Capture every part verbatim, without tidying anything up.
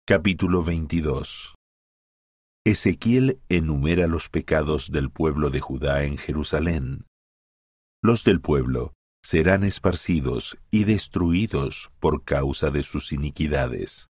Capítulo veintidós. Ezequiel enumera los pecados del pueblo de Judá en Jerusalén. Los del pueblo serán esparcidos y destruidos por causa de sus iniquidades.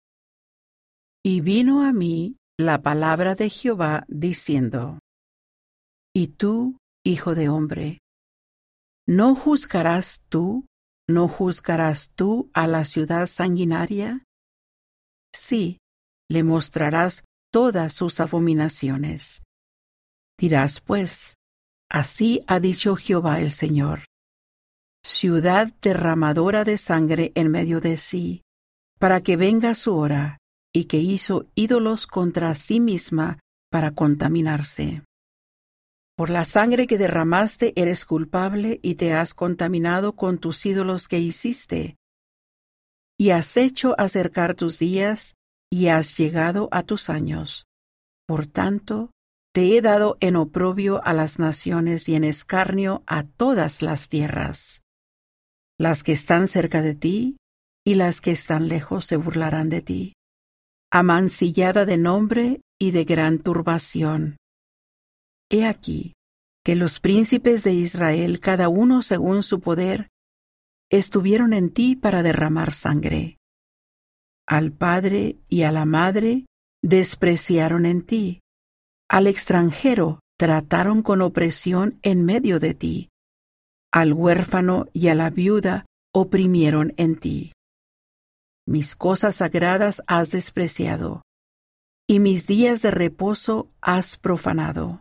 Y vino a mí la palabra de Jehová diciendo: Y tú, hijo de hombre, ¿no juzgarás tú, no juzgarás tú a la ciudad sanguinaria? Sí, le mostrarás todas sus abominaciones. Dirás pues: Así ha dicho Jehová el Señor: ciudad derramadora de sangre en medio de sí, para que venga su hora, y que hizo ídolos contra sí misma para contaminarse. Por la sangre que derramaste eres culpable y te has contaminado con tus ídolos que hiciste. Y has hecho acercar tus días y has llegado a tus años. Por tanto, te he dado en oprobio a las naciones y en escarnio a todas las tierras. Las que están cerca de ti y las que están lejos se burlarán de ti, amancillada de nombre y de gran turbación. He aquí que los príncipes de Israel, cada uno según su poder, estuvieron en ti para derramar sangre. Al padre y a la madre despreciaron en ti. Al extranjero trataron con opresión en medio de ti. Al huérfano y a la viuda oprimieron en ti. Mis cosas sagradas has despreciado, y mis días de reposo has profanado.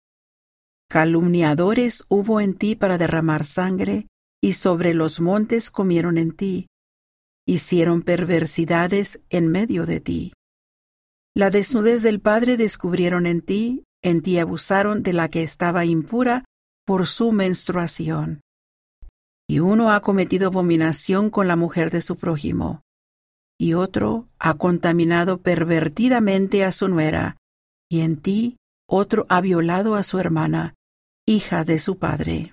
Calumniadores hubo en ti para derramar sangre, y sobre los montes comieron en ti. Hicieron perversidades en medio de ti. La desnudez del padre descubrieron en ti, en ti abusaron de la que estaba impura por su menstruación. Y uno ha cometido abominación con la mujer de su prójimo, y otro ha contaminado pervertidamente a su nuera, y en ti otro ha violado a su hermana, hija de su padre.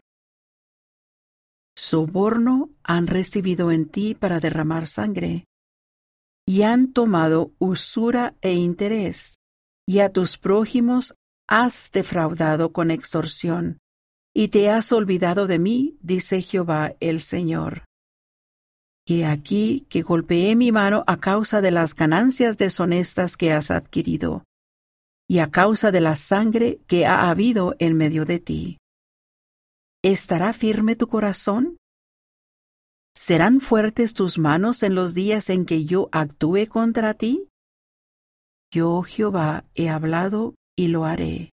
Soborno han recibido en ti para derramar sangre, y han tomado usura e interés, y a tus prójimos has defraudado con extorsión, y te has olvidado de mí, dice Jehová el Señor. Y aquí que golpeé mi mano a causa de las ganancias deshonestas que has adquirido, y a causa de la sangre que ha habido en medio de ti. ¿Estará firme tu corazón? ¿Serán fuertes tus manos en los días en que yo actúe contra ti? Yo, Jehová, he hablado y lo haré.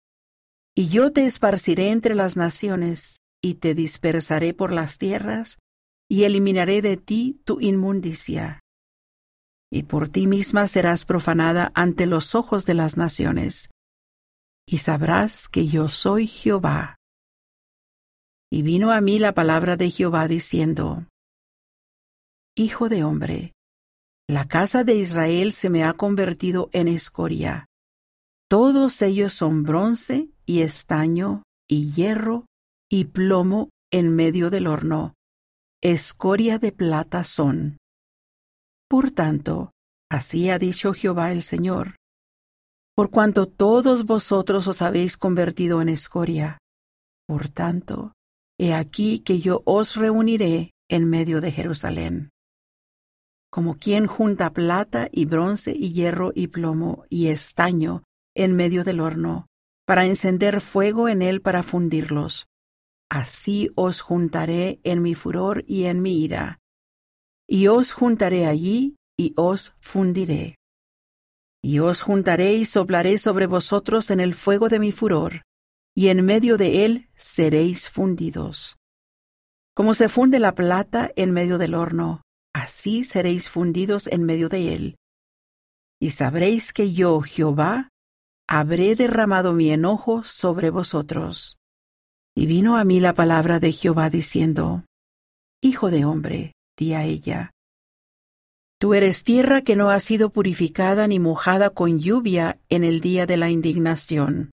Y yo te esparciré entre las naciones, y te dispersaré por las tierras, y eliminaré de ti tu inmundicia. Y por ti misma serás profanada ante los ojos de las naciones, y sabrás que yo soy Jehová. Y vino a mí la palabra de Jehová diciendo: Hijo de hombre, la casa de Israel se me ha convertido en escoria. Todos ellos son bronce y estaño y hierro y plomo en medio del horno. Escoria de plata son. Por tanto, así ha dicho Jehová el Señor: por cuanto todos vosotros os habéis convertido en escoria, por tanto, he aquí que yo os reuniré en medio de Jerusalén. Como quien junta plata y bronce y hierro y plomo y estaño en medio del horno, para encender fuego en él para fundirlos, así os juntaré en mi furor y en mi ira, y os juntaré allí y os fundiré. Y os juntaré y soplaré sobre vosotros en el fuego de mi furor, y en medio de él seréis fundidos. Como se funde la plata en medio del horno, así seréis fundidos en medio de él. Y sabréis que yo, Jehová, habré derramado mi enojo sobre vosotros. Y vino a mí la palabra de Jehová diciendo: Hijo de hombre, di a ella: Tú eres tierra que no ha sido purificada ni mojada con lluvia en el día de la indignación.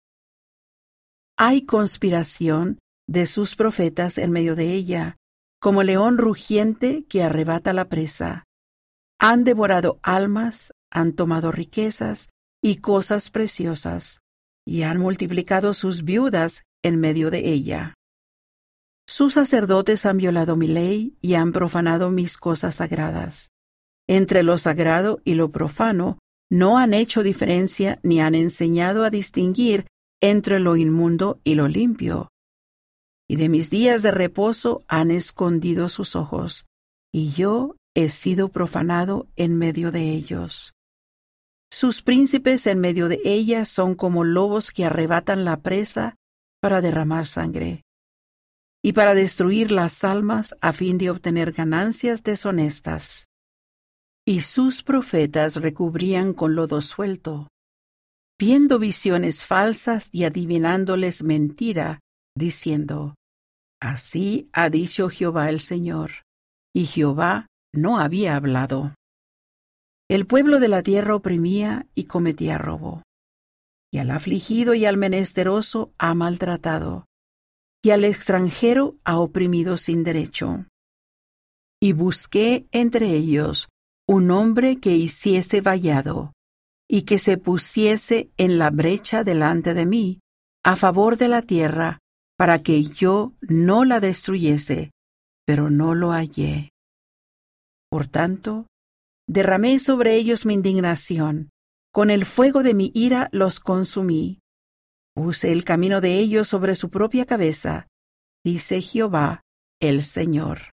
Hay conspiración de sus profetas en medio de ella, como león rugiente que arrebata la presa. Han devorado almas, han tomado riquezas y cosas preciosas, y han multiplicado sus viudas en medio de ella. Sus sacerdotes han violado mi ley y han profanado mis cosas sagradas. Entre lo sagrado y lo profano no han hecho diferencia ni han enseñado a distinguir entre lo inmundo y lo limpio. Y de mis días de reposo han escondido sus ojos, y yo he sido profanado en medio de ellos. Sus príncipes en medio de ella son como lobos que arrebatan la presa para derramar sangre, y para destruir las almas a fin de obtener ganancias deshonestas. Y sus profetas recubrían con lodo suelto, viendo visiones falsas y adivinándoles mentira, diciendo: Así ha dicho Jehová el Señor. Y Jehová no había hablado. El pueblo de la tierra oprimía y cometía robo, y al afligido y al menesteroso ha maltratado, y al extranjero ha oprimido sin derecho. Y busqué entre ellos un hombre que hiciese vallado, y que se pusiese en la brecha delante de mí, a favor de la tierra, para que yo no la destruyese, pero no lo hallé. Por tanto, derramé sobre ellos mi indignación, con el fuego de mi ira los consumí. Puse el camino de ellos sobre su propia cabeza, dice Jehová el Señor.